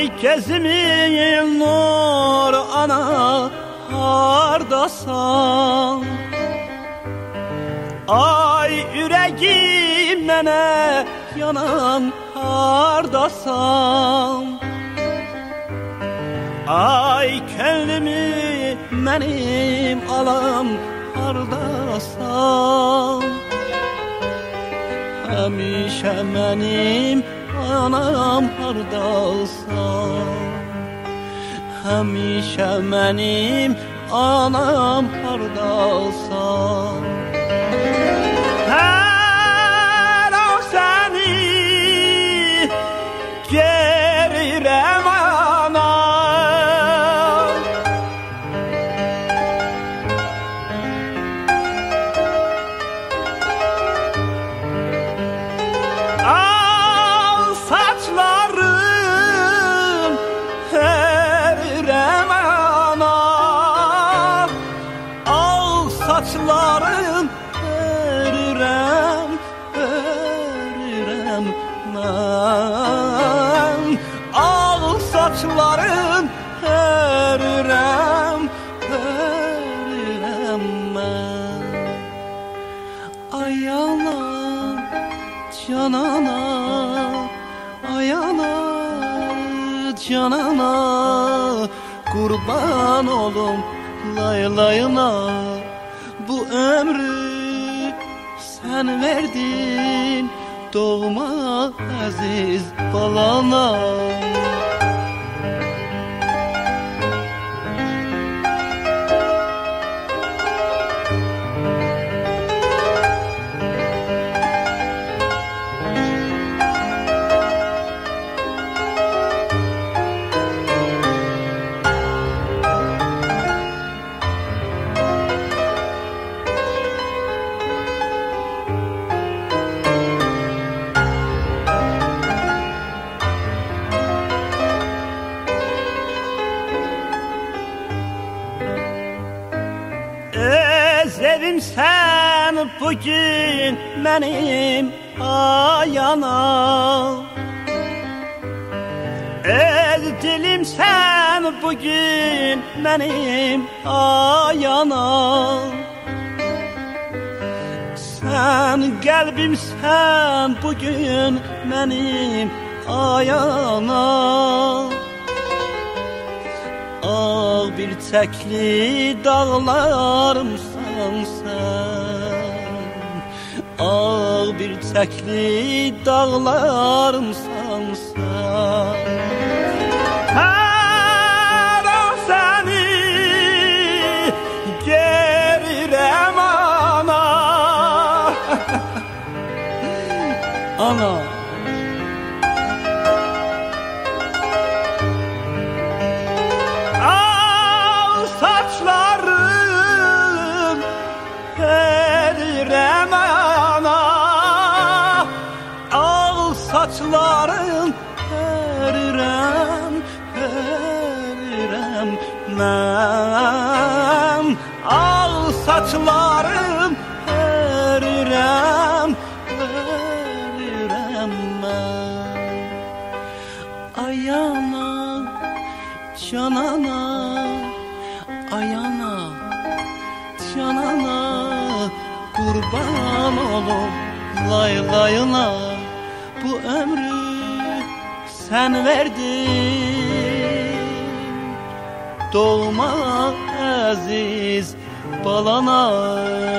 Gezimin nur ana hardasan? Ay yüreğim mene yanan hardasan? Ay könlümü benim alan hardasan? Həmişə mənim anam hardasan? Həmişə mənim anam hardasan? Hər an səni gerirəm anam. Al saçlarım erirəm anam. Al saçlarım erirəm, erirəm mən. Al saçlarım erirəm, erirəm mən. Ay anam canana, ay ana canana, kurban olum laylayına. Bu ömrü sen verdin doğma aziz balana. Özledim sen bugün benim ayana. Özledim sen bugün benim ayana. Sen kalbim sen bugün benim ayana. Ağ bir çəkli dağlarımsan sen. Ağ bir çəkli dağlarımsan sen. Hər an səni gerirəm ana. Ana. Saçlarım erirəm ana. Al saçlarım erirəm, erirəm mən. Al saçlarım erirəm, erirəm mən. Ay ana canana, ay ana canana, kurban olum laylayına. Bu ömrü sen verdin doğma aziz balana.